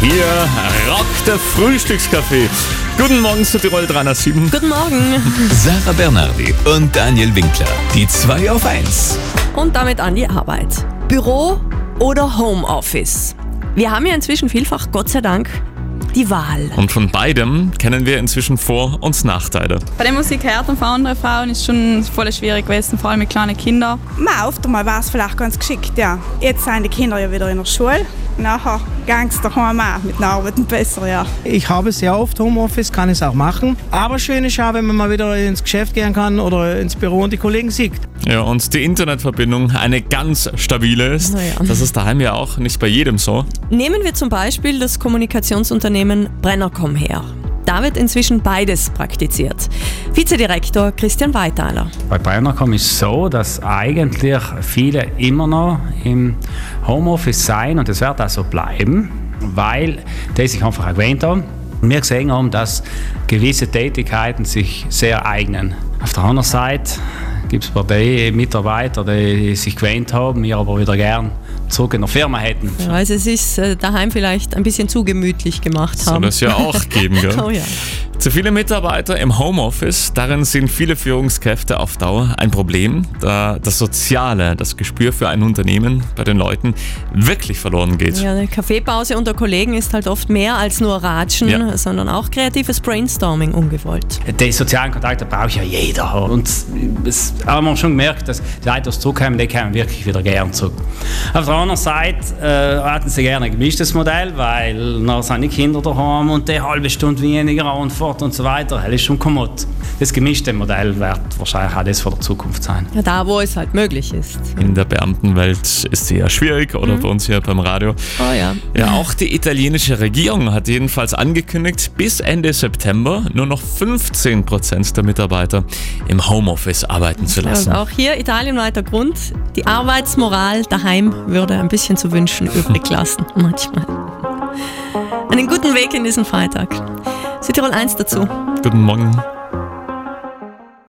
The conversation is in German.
Hier rockt der Frühstückscafé. Guten Morgen zu Tirol 307. Guten Morgen. Sarah Bernardi und Daniel Winkler. Die 2 auf 1. Und damit an die Arbeit. Büro oder Homeoffice? Wir haben ja inzwischen vielfach, Gott sei Dank, die Wahl. Und von beidem kennen wir inzwischen Vor- und Nachteile. Bei dem, was ich gehört habe von anderen Frauen, ist schon voll schwierig gewesen, vor allem mit kleinen Kindern. Oft einmal war es vielleicht ganz geschickt, ja. Jetzt sind die Kinder ja wieder in der Schule. Nachher ging es daheim auch mit den Arbeiten besser, ja. Ich habe sehr oft Homeoffice, kann es auch machen. Aber schön ist auch, wenn man mal wieder ins Geschäft gehen kann oder ins Büro und die Kollegen sieht. Ja, und die Internetverbindung eine ganz stabile ist. Naja. Das ist daheim ja auch nicht bei jedem so. Nehmen wir zum Beispiel das Kommunikationsunternehmen Brennercom her. Da wird inzwischen beides praktiziert. Vizedirektor Christian Weithaler. Bei Brennercom ist es so, dass eigentlich viele immer noch im Homeoffice sein und es wird auch so bleiben, weil die sich einfach auch gewöhnt haben. Wir gesehen haben, dass gewisse Tätigkeiten sich sehr eignen. Auf der anderen Seite gibt es bei den Mitarbeitern, die sich gewöhnt haben, wir aber wieder gern zurück in der Firma hätten. Ja, weil sie es daheim vielleicht ein bisschen zu gemütlich gemacht haben. Soll es ja auch geben, gell? Oh ja. Zu viele Mitarbeiter im Homeoffice, darin sehen viele Führungskräfte auf Dauer ein Problem, da das Soziale, das Gespür für ein Unternehmen bei den Leuten wirklich verloren geht. Ja, eine Kaffeepause unter Kollegen ist halt oft mehr als nur Ratschen, sondern auch kreatives Brainstorming ungewollt. Die sozialen Kontakte braucht ja jeder. Und es haben wir schon gemerkt, dass die Leute, die zurückkommen, die kommen wirklich wieder gern zurück. Auf der anderen Seite hatten sie gerne ein gemischtes Modell, weil dann sind die Kinder daheim und die halbe Stunde weniger und fort und so weiter. Das ist schon kommod. Das gemischte Modell wird wahrscheinlich auch das von der Zukunft sein. Ja, da, wo es halt möglich ist. In der Beamtenwelt ist es eher schwierig, oder bei uns hier beim Radio. Oh ja. Ja, auch die italienische Regierung hat jedenfalls angekündigt, bis Ende September nur noch 15% der Mitarbeiter im Homeoffice arbeiten zu lassen. Und auch hier italienweiter Grund, die Arbeitsmoral daheim würde ein bisschen zu wünschen übrig lassen, manchmal. Einen guten Weg in diesen Freitag. Südtirol 1 dazu. Guten Morgen.